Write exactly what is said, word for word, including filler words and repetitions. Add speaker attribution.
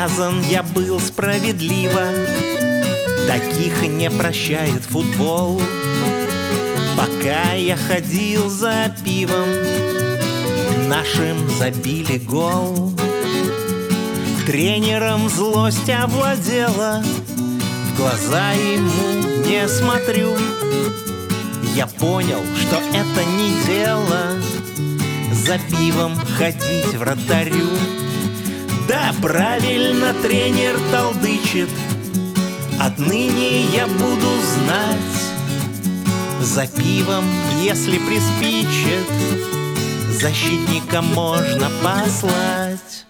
Speaker 1: наказан я был справедливо. Таких не прощает футбол. Пока я ходил за пивом, нашим забили гол. Тренером злость овладела, в глаза ему не смотрю. Я понял, что это не дело за пивом ходить вратарю. Да, правильно тренер толдычит, отныне я буду знать: за пивом, если приспичит, защитника можно послать.